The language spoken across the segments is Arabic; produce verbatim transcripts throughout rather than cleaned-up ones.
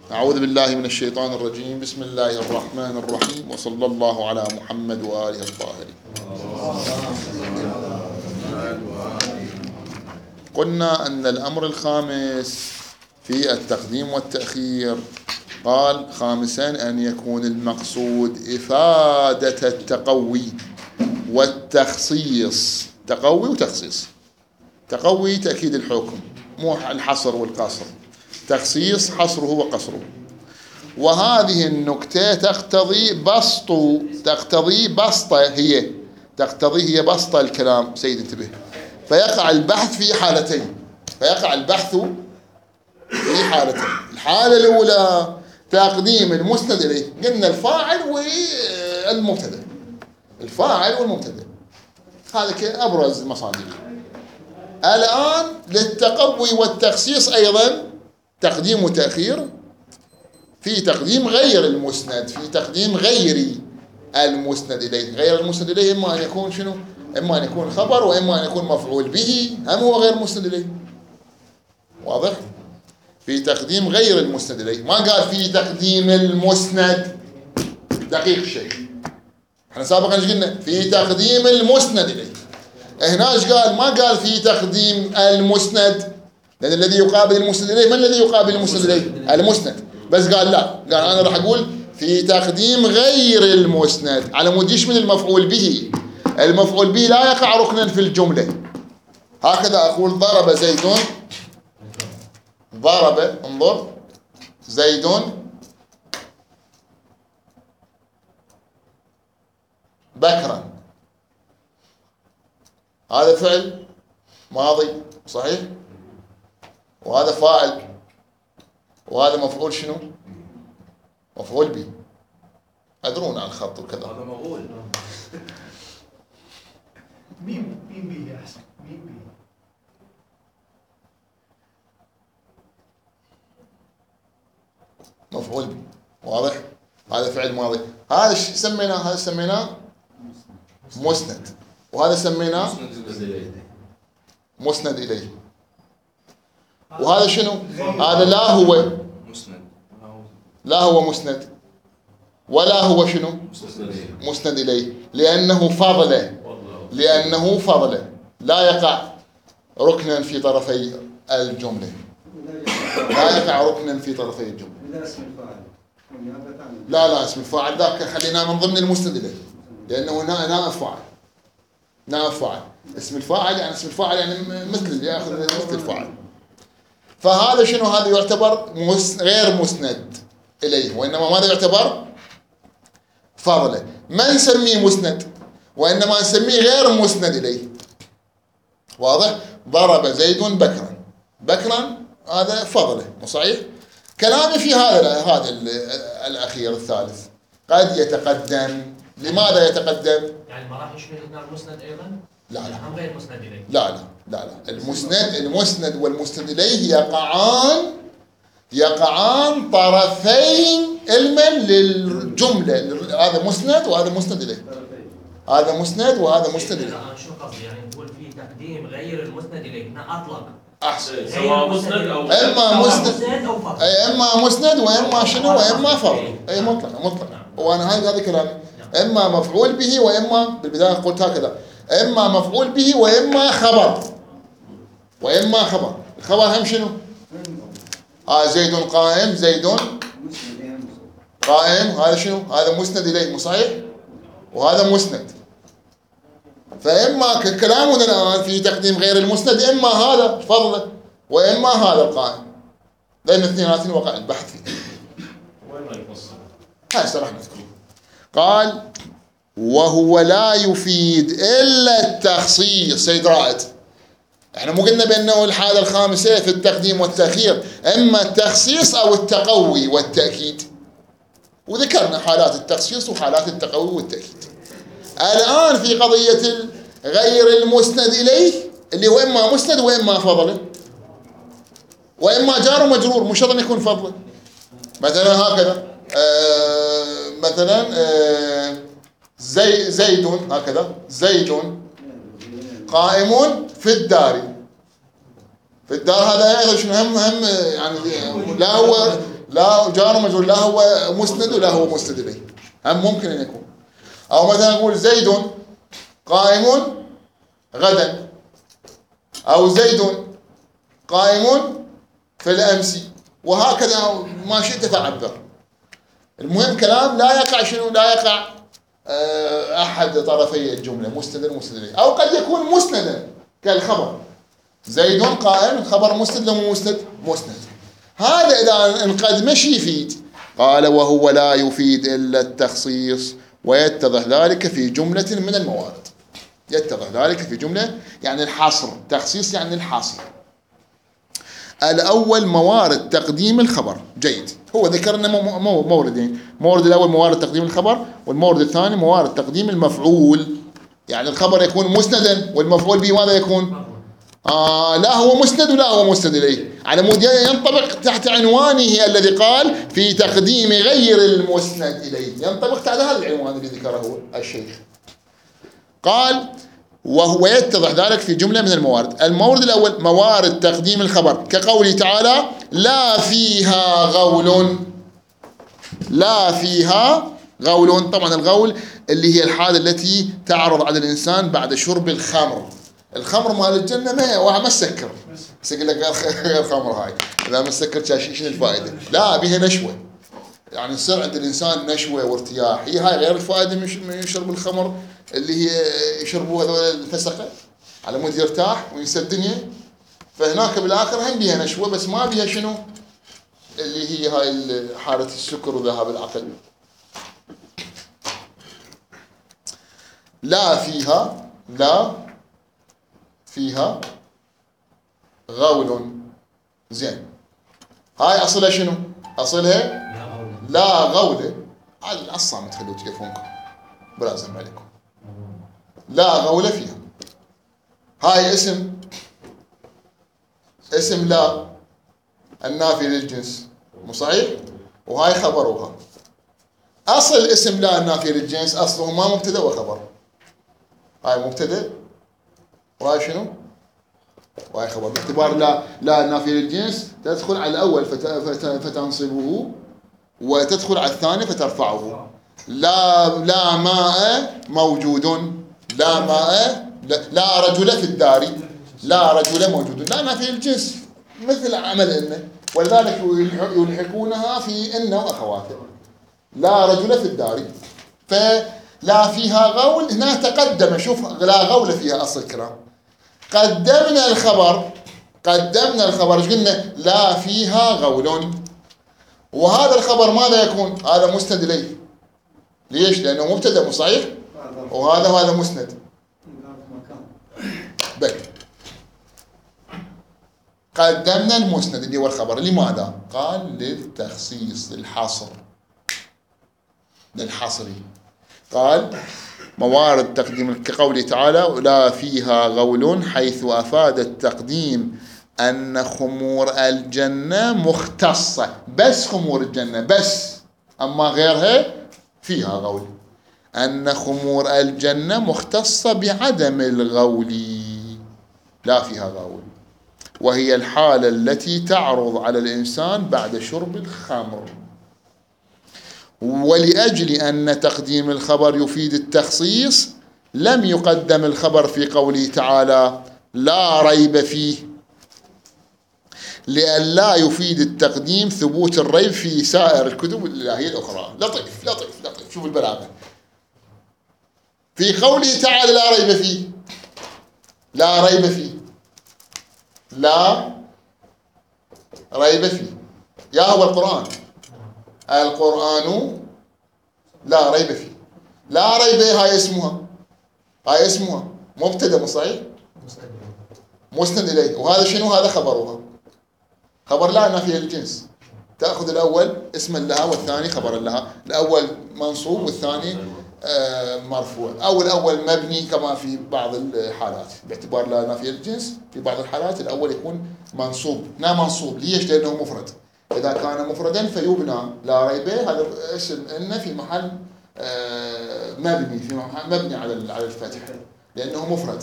أعوذ بالله من الشيطان الرجيم. بسم الله الرحمن الرحيم، وصلى الله على محمد وآله الطاهرين. قلنا أن الأمر الخامس في التقديم والتأخير، قال خامسا أن يكون المقصود إفادة التقوي والتخصيص. تقوي وتخصيص. تقوي تأكيد الحكم، مو الحصر والقصر. تخصيص حصره وقصره. وهذه النكتة تقتضي بسط تقتضي بسطة هي تقتضي هي بسط الكلام. سيد انتبه. فيقع البحث في حالتين فيقع البحث في حالتين. الحالة الأولى تقديم المسند إليه، قلنا الفاعل والمبتدأ. الفاعل والمبتدأ هذا كأبرز مصادر. الآن للتقوي والتخصيص أيضا تقديم وتأخير. في تقديم غير المسند، في تقديم غير المسند إليه. غير المسند إليه إما أن يكون شنو؟ إما أن يكون خبر، وإما أن يكون مفعول به، هم هو غير مسند إليه. واضح؟ في تقديم غير المسند إليه. ما قال في تقديم المسند، دقيق الشيء. احنا سابقا ايش قلنا؟ في تقديم المسند إليه. هنا ايش قال؟ ما قال في تقديم المسند، لأن الذي يقابل المسند إليه، من الذي يقابل المسند إليه؟ المسند. بس قال لا، قال أنا راح أقول في تقديم غير المسند، على مود يشمل المفعول به. المفعول به لا يقع ركنا في الجملة. هكذا أقول ضرب زيد، ضرب، انظر، زيد بكرا. هذا فعل ماضي صحيح، وهذا فاعل، وهذا مفعول شنو؟ مفعول به. أدرون على الخط وكذا. هذا مفعول. مين مين به يا حسن؟ مين به؟ مفعول به. واضح؟ هذا فعل ماضي. هذا ايش سميناه؟ هذا سميناه مسند، وهذا سميناه مسند إليه. وهذا شنو؟ هذا لا هو مسند، لا هو مسند، ولا هو شنو؟ مسند إليه، لأنه فضله لأنه فضله لا يقع ركنا في طرفي الجملة. لا يقع ركنا في طرفي الجملة. لا لا اسم الفاعل ذاك خلينا من ضمن المسند إليه، لأنه نائب فاعل. نائب فاعل. اسم الفاعل يعني اسم الفاعل يعني مثل يأخذ مثل الفاعل. فهذا شنو؟ هذا يعتبر مس غير مسند إليه، وإنما ماذا يعتبر؟ فضله. ما نسميه مسند، وإنما نسميه غير مسند إليه. واضح؟ ضرب زيد بكرا. بكرا هذا فضله، مو صحيح؟ كلامي في هذا هذا الأخير الثالث قد يتقدم. لماذا يتقدم؟ يعني ما راح يشمل هنا المسند أيضا؟ لا لا. هم غير مسند إليه. لا لا لا لا. المسند المسند والمسند إليه يقعان يقعان طرفين علما للجملة. هذا مسند وهذا مسند إليه. هذا مسند وهذا مسند إليه. شو قصدي؟ يعني نقول في تقديم غير المسند إليه، هنا أطلق. أحسن. سواء مسند أو إما مسند أو فضل. أي إما مسند وإما شنو وإما فضل. أي مطلق مطلق. وأنا هذا هذا كلامي. إما مفعول به وإما بالبداية قلت هكذا، إما مفعول به وإما خبر. وإما خبر. الخبر هم شنو؟ آه زيد قائم. زيد قائم. هذا شنو؟ هذا مسند إليه، مو صحيح؟ وهذا مسند. فإما كلامنا الآن في تقديم غير المسند، إما هذا فضله وإما هذا القائم، لأن الاثنين وقع البحث فيه. وين ما يفصل؟ هاي راح نذكره. قال وهو لا يفيد إلا التخصيص. سيد رائد، احنا مو قلنا بأنه الحالة الخامسة في التقديم والتأخير إما التخصيص أو التقوي والتأكيد، وذكرنا حالات التخصيص وحالات التقوي والتأكيد. الآن في قضية غير المسند إليه اللي هو إما مسند وإما فضله وإما جار ومجرور، مش شرط يكون فضله. مثلا هكذا آه مثلا آه زي زيد هكذا زيد قائم في الدار. في الدار هذا شنو هم هم يعني لا هو لا جار ومجرور، لا هو مسند ولا هو مسند إليه، هم ممكن أن يكون. أو مثلا نقول زيد قائم غدا، أو زيد قائم في الأمس، وهكذا ما شئت تعبر. المهم كلام لا يقع شنو؟ لا يقع أحد طرفي الجملة مسندا مسند إليه، أو قد يكون مسندا كالخبر زيد قائم، خبر مسند ولا مسند؟ مسند. هذا إذا انقد مش يفيد. قال وهو لا يفيد إلا التخصيص، ويتضح ذلك في جملة من الموارد. يتضح ذلك في جملة يعني الحصر، تخصيص يعني الحصر. الأول موارد تقديم الخبر. جيد، هو ذكرنا موردين، المورد الأول موارد تقديم الخبر، والمورد الثاني موارد تقديم المفعول. يعني الخبر يكون مسندا والمفعول به ماذا يكون؟ آه لا هو مسند ولا هو مسند إليه، على مود ينطبق تحت عنوانه الذي قال في تقديم غير المسند إليه، ينطبق تحت هذا العنوان الذي ذكره الشيخ. قال وهو يتضح ذلك في جملة من الموارد. المورد الأول موارد تقديم الخبر كقوله تعالى لا فيها غول، لا فيها غول. طبعا الغول اللي هي الحالة التي تعرض على الإنسان بعد شرب الخمر. الخمر مال الجنة ما واحد ما سكر، بس يقول لك غير خمر هاي، إذا ما سكر شنو الفائدة؟ لا بها نشوة، يعني يصير عند الإنسان نشوة وارتياح. هي هاي غير الفائدة من شرب الخمر اللي هي يشربوا هذول الفسقة على مود يرتاح وينسى الدنيا. فهناك بالآخر هم بها نشوة، بس ما بها شنو اللي هي هاي حالة السكر وذهاب العقل. لا فيها، لا فيها غول. زين، هاي أصلها شنو؟ أصلها لا غولة. على الصامت خلوا تليفونكم بلازم عليكم. لا غولة فيها. هاي اسم، اسم لا النافي للجنس، مو صحيح؟ وهاي خبروها. أصل اسم لا النافي للجنس أصله ما مبتدأ وخبر. هاي مبتدأ وهاي شنو؟ وهاي خبر. باعتبار لا لا النافي للجنس تدخل على الأول فت... فت... فتنصبه، وتدخل على الثاني فترفعه. لا لا ماء موجود، لا ماء، لا, لا رجل في الدار، لا رجل موجود. لا نافي للجنس مثل عمل إن، ولذلك يلحقونها في إن وأخواته. لا رجل في الدار، فلا فيها غول. هنا تقدم، شوف لا غول فيها أصل الكلام. قدمنا الخبر، قدمنا الخبر ايش قلنا؟ لا فيها غول. وهذا الخبر ماذا يكون؟ هذا مسند إليه. ليش؟ لأنه مبتدأ مو صحيح؟ وهذا وهذا مسند. بل قدمنا المسند اللي هو الخبر. لماذا؟ قال للتخصيص، للحصر، للحصر. قال موارد تقديم كقوله تعالى لا فيها غول، حيث أفاد التقديم أن خمور الجنة مختصة، بس خمور الجنة بس، أما غيرها فيها غول. أن خمور الجنة مختصة بعدم الغول، لا فيها غول، وهي الحالة التي تعرض على الإنسان بعد شرب الخمر. ولأجل أن تقديم الخبر يفيد التخصيص لم يقدم الخبر في قوله تعالى لا ريب فيه، لأن لا يفيد التقديم ثبوت الريب في سائر الكتب الإلهية الأخرى. لطيف لطيف لطيف، شوف البلاغة. في قوله تعالى لا ريب فيه، لا ريب فيه، لا ريب فيه، يا هو القرآن، القرآن لا ريب فيه. لا ريب هاي اسمها، هاي اسمها مبتدأ صحيح؟ مسند إليه. وهذا شنو؟ هذا خبرها، خبر لا نافي الجنس. تأخذ الأول اسما لها والثاني خبرا لها. الأول منصوب والثاني مرفوع، أو الأول مبني كما في بعض الحالات، باعتبار لا نافي الجنس في بعض الحالات الأول يكون منصوب. لا منصوب ليش؟ لأنه مفرد. إذا كان مفردا فيبنى لا ريب، هذا اسم إن في محل مبني، في محل مبني على على الفتح لأنه مفرد.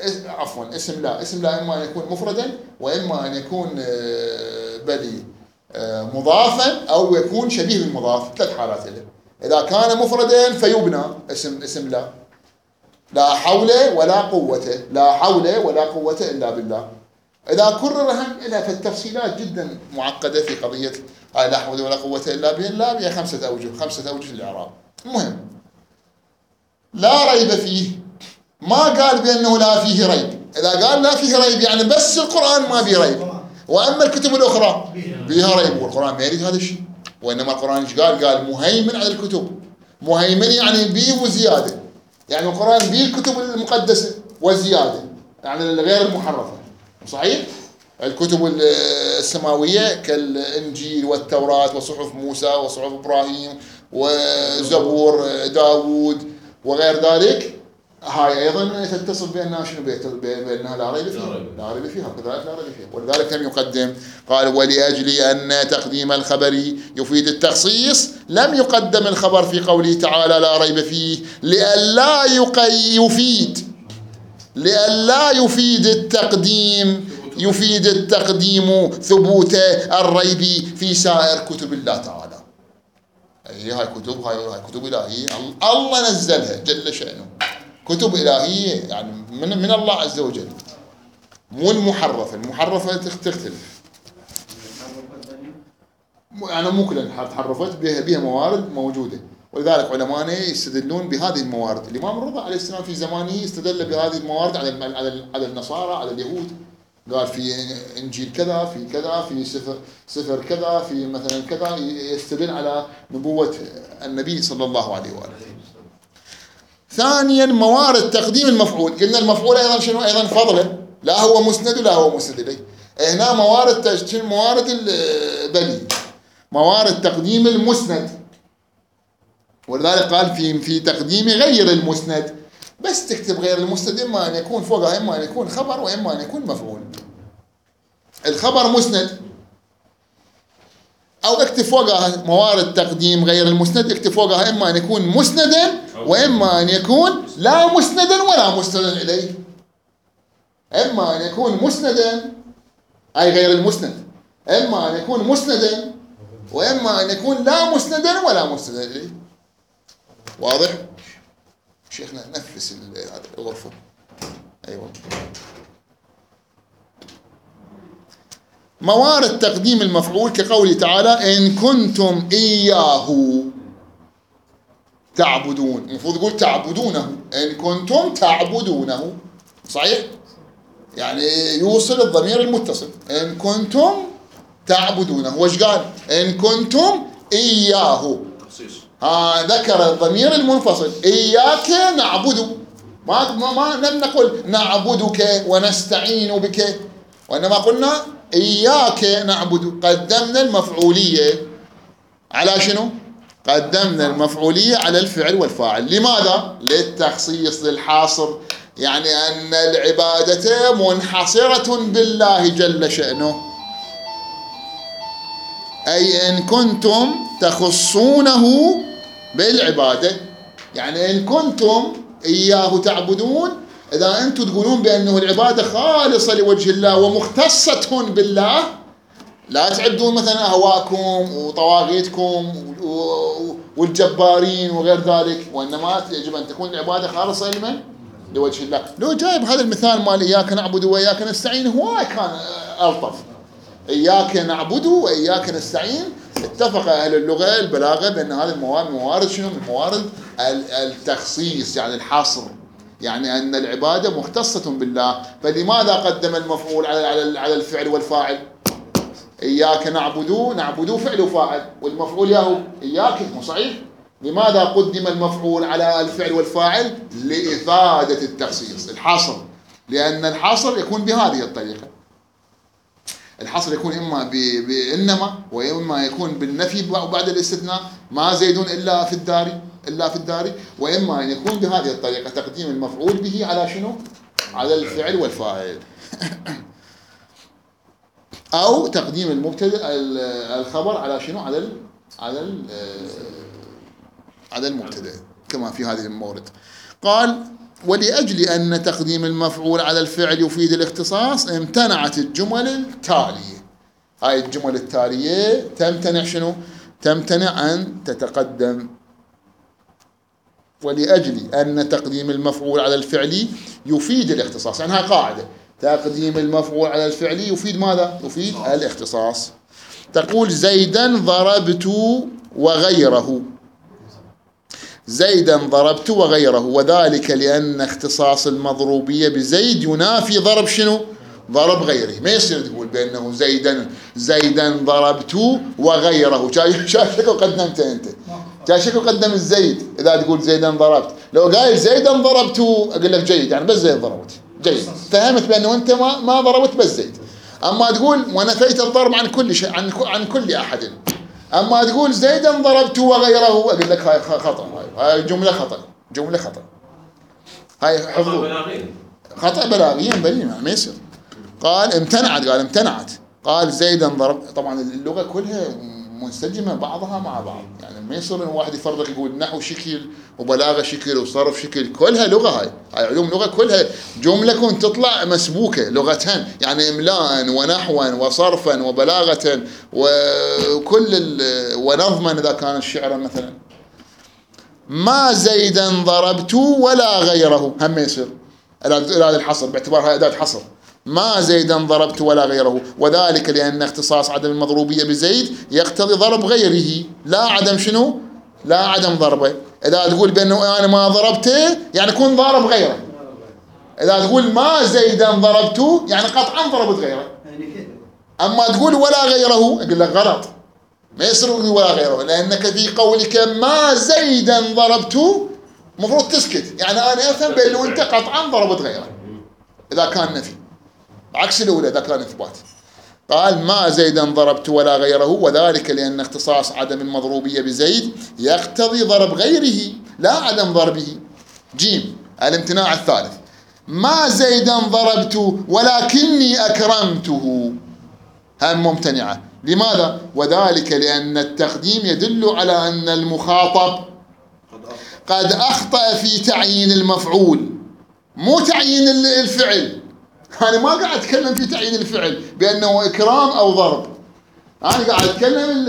عفوا اسم لا، اسم لا إما أن يكون مفردا وإما أن يكون بلي مضافا أو يكون شبيه بالمضاف. ثلاث حالات له. إذا كان مفردا فيبنى اسم اسم لا لا حول ولا قوة، لا حول ولا قوة إلا بالله. إذا كرر هم لها فالتفصيلات جدا معقدة في قضية هاي لا حول ولا قوة إلا بالله، بها خمسة أوجه، خمسة أوجه في الإعراب. المهم لا ريب فيه، ما قال بأنه لا فيه ريب. إذا قال لا فيه ريب يعني بس القرآن ما به ريب، وأما الكتب الأخرى بها ريب، والقرآن ما يريد هذا الشيء. وإنما القرآن ايش قال؟ قال مهيمن على الكتب. مهيمن يعني به وزيادة، يعني القرآن به الكتب المقدسة وزيادة، يعني غير المحرفة. صحيح؟ الكتب السماوية كالإنجيل والتوراة وصحف موسى وصحف إبراهيم وزبور داود وغير ذلك، هاي أيضا تتصل بأنها شنو؟ بأنها لا ريب فيها، لا ريب فيها، كذلك لا ريب فيها. ولذلك لم يقدم، قال ولأجل أن تقديم الخبر يفيد التخصيص لم يقدم الخبر في قوله تعالى لا ريب فيه، لئلا يفيد لئلا يفيد التقديم يفيد التقديم ثبوت الريب في سائر كتب الله تعالى. هي هاي كتب هاي, هاي كتب إلهية الله نزلها جل شأنه، كتب إلهية يعني من من الله عز وجل، مو المحرفة. المحرفة تختلف، يعني مو كلها تحرفت، بها بها موارد موجودة. ولذلك علماء يستدلون بهذه الموارد. الإمام الرضا عليه السلام في زمانه استدل بهذه الموارد على على على النصارى، على اليهود. قال في إنجيل كذا، في كذا، في سفر سفر كذا، في مثلا كذا، يستدل على نبوة النبي صلى الله عليه وآله. ثانيا موارد تقديم المفعول. قلنا المفعول أيضا شنو؟ أيضا فضله، لا هو مسند ولا هو مسند إليه. هنا موارد موارد البني، موارد تقديم المسند. ولذلك قال في في تقديم غير المسند، بس تكتب غير المسند إما أن يكون فوقها إما أن يكون خبر وإما أن يكون مفعول. الخبر مسند، أو اكتب فوقها موارد تقديم غير المسند، اكتب فوقها إما أن يكون مسندا وإما أن يكون لا مسندا ولا مسندا إليه. إما أن يكون مسندا أي غير المسند، إما أن يكون مسندا وإما أن يكون لا مسندا ولا مسندا إليه. واضح؟ شيخنا نفس الغرفة. أيوة. موارد تقديم المفعول كقوله تعالى إن كنتم إياه تعبدون، المفروض يقول تعبدونه، إن كنتم تعبدونه. صحيح؟ يعني يوصل الضمير المتصل، إن كنتم تعبدونه. وش قال؟ إن كنتم إياه، ها ذكر الضمير المنفصل، إياك نعبد. ما ما لم نقل نعبدك ونستعين بك، وإنما قلنا إياك نعبد. قدمنا المفعولية على شنو؟ قدمنا المفعولية على الفعل والفاعل. لماذا؟ للتخصيص، للحاصر، يعني أن العبادة منحصرة بالله جل شأنه. أي إن كنتم تخصونه بالعبادة، يعني إن كنتم إياه تعبدون، إذا أنتم تقولون بأنه العبادة خالصة لوجه الله ومختصة بالله، لا تعبدون مثلا أهواءكم وطواغيتكم والجبارين وغير ذلك، وإنما يجب أن تكون العبادة خالصة لمن؟ لوجه الله. لو جايب هذا المثال مال إياك نعبد وإياك نستعين هو كان ألطف. إياك نعبد وإياك نستعين، اتفق أهل اللغة البلاغة بأن هذه الموارد موارد شنو؟ من موارد التخصيص، يعني الحصر، يعني أن العبادة مختصة بالله. فلماذا قدم المفعول على على الفعل والفاعل؟ إياك نعبد، نعبد فعل وفاعل، والمفعول ياهو إياك، مو صحيح؟ لماذا قدم المفعول على الفعل والفاعل؟ لإفادة التخصيص، الحصر. لأن الحصر يكون بهذه الطريقة. الحصر يكون إما بإنما وإما يكون بالنفي وبعد الاستثناء، ما زيد إلا في الدار إلا في الدار، وإما أن يكون بهذه الطريقة تقديم المفعول به على شنو؟ على الفعل والفاعل. أو تقديم المبتدأ الخبر على شنو؟ على ال على ال على المبتدأ، كما في هذه المورد. قال ولأجل أن تقديم المفعول على الفعل يفيد الاختصاص امتنعت الجمل التالية. هاي الجمل التالية تمتنع شنو؟ تمتنع أن تتقدم. ولأجل أن تقديم المفعول على الفعل يفيد الاختصاص، يعني هاي قاعدة، تقديم المفعول على الفعل يفيد ماذا؟ يفيد الاختصاص. تقول زيدا ضربت وغيره، زيدا ضربت وغيره، وذلك لأن اختصاص المضروبية بزيد ينافي ضرب شنو؟ ضرب غيره. ما يصير تقول بأنه زيدا زيدا ضربت وغيره، شكل قدمته أنت، شكل قدم الزيد. إذا تقول زيدا ضربت، لو قايل زيدا ضربت أقول لك جيد، يعني بس زيد ضربت جيد، فهمت بأنه أنت ما ما ضربت بس زيد. أما تقول ونفيت الضرب عن كل شيء، عن عن كل أحد. أما تقول زيدا ضربت وغيره أقول لك هاي خطأ، هاي جملة خطأ، جملة خطأ، هاي حفظوا خطأ بلاغيا بليا ما يصير. قال امتنعت، قال امتنعت، قال زيدا ضرب. طبعا اللغة كلها منسجمة بعضها مع بعض، يعني ما يصير ان واحد يفرق يقول نحو شكل وبلاغة شكل وصرف شكل، كلها لغة. هاي هاي علوم لغة كلها جملة كون تطلع مسبوكة لغتان، يعني املاء ونحوا وصرفا وبلاغة وكل ونظما إذا كان الشعر مثلا. ما زيدا ضربت ولا غيره، هم يصير أداة الحصر باعتبارها أداة حصر. ما زيدا ضربت ولا غيره، وذلك لأن اختصاص عدم المضروبية بزيد يقتضي ضرب غيره، لا عدم شنو؟ لا عدم ضربه. إذا تقول بأنه أنا ما ضربته يعني كون ضارب غيره. إذا تقول ما زيدا ضربته يعني قطعا ضربت غيره. أما تقول ولا غيره أقول لك غلط، ما يصير ولا غيره، لأنك في قولك ما زيدا ضربته مفروض تسكت، يعني أنا أفهم بأنه أنت قطعا ضربت غيره إذا كان نفي، عكس الأولى إذا كان إثبات. قال ما زيدا ضربت ولا غيره، وذلك لأن اختصاص عدم المضروبية بزيد يقتضي ضرب غيره لا عدم ضربه. جيم الامتناع الثالث، ما زيدا ضربت ولكني أكرمته، هم ممتنعة. لماذا؟ وذلك لأن التقديم يدل على أن المخاطب قد أخطأ في تعيين المفعول، مو تعيين الفعل. أنا ما قاعد أتكلم في تعيين الفعل بأنه إكرام أو ضرب، أنا قاعد أتكلم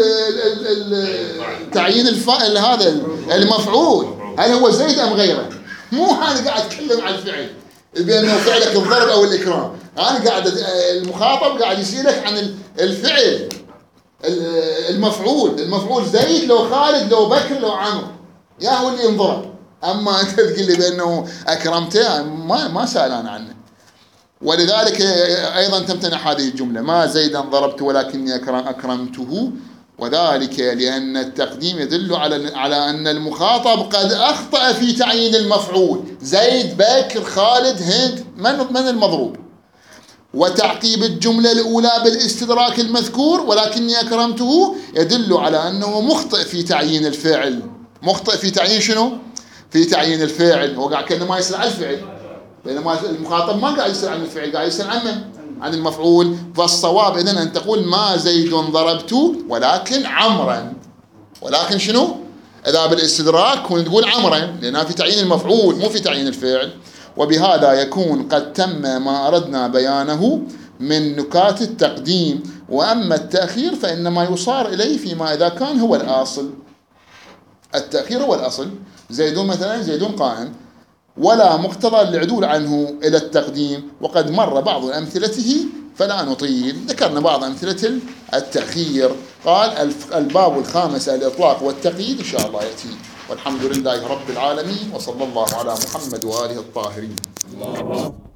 تعيين الفعل هذا المفعول، هل هو زيد أم غيره؟ مو أنا قاعد أتكلم عن الفعل بأنه فعلك الضرب أو الإكرام، أنا قاعد المخاطب قاعد يسألك عن الفعل المفعول، المفعول زيد لو خالد لو بكر لو عمرو، يا هو اللي ينضرب. أما أنت تقول لي بأنه أكرمته، ما ما سأل أنا عنه. ولذلك أيضا تمتنع هذه الجملة، ما زيدا ضربت ولكني أكرمته، وذلك لأن التقديم يدل على على أن المخاطب قد أخطأ في تعيين المفعول، زيد بكر خالد هند، من من المضروب. وتعقيب الجملة الأولى بالاستدراك المذكور ولكني أكرمته يدل على أنه مخطئ في تعيين الفعل. مخطئ في تعيين شنو؟ في تعيين الفعل. هو قاعد كأنه ما يسأل عن الفعل، بينما المخاطب ما قاعد يسأل عن الفعل، قاعد يسأل عن من؟ عن المفعول. فالصواب إذن أن تقول ما زيد ضربت ولكن عمرا. ولكن شنو؟ إذا بالاستدراك تقول عمرا، لأنها في تعيين المفعول مو في تعيين الفعل. وبهذا يكون قد تم ما أردنا بيانه من نكات التقديم. وأما التأخير فإنما يصار إليه فيما إذا كان هو الأصل. التأخير هو الأصل، زيدون مثلا زيدون قائم، ولا مقتضى العدول عنه إلى التقديم. وقد مر بعض أمثلته فلا نطيل، ذكرنا بعض أمثلة التأخير. قال الباب الخامس الإطلاق والتقييد، إن شاء الله يأتي. والحمد لله رب العالمين، وصلى الله على محمد وآله الطاهرين. الله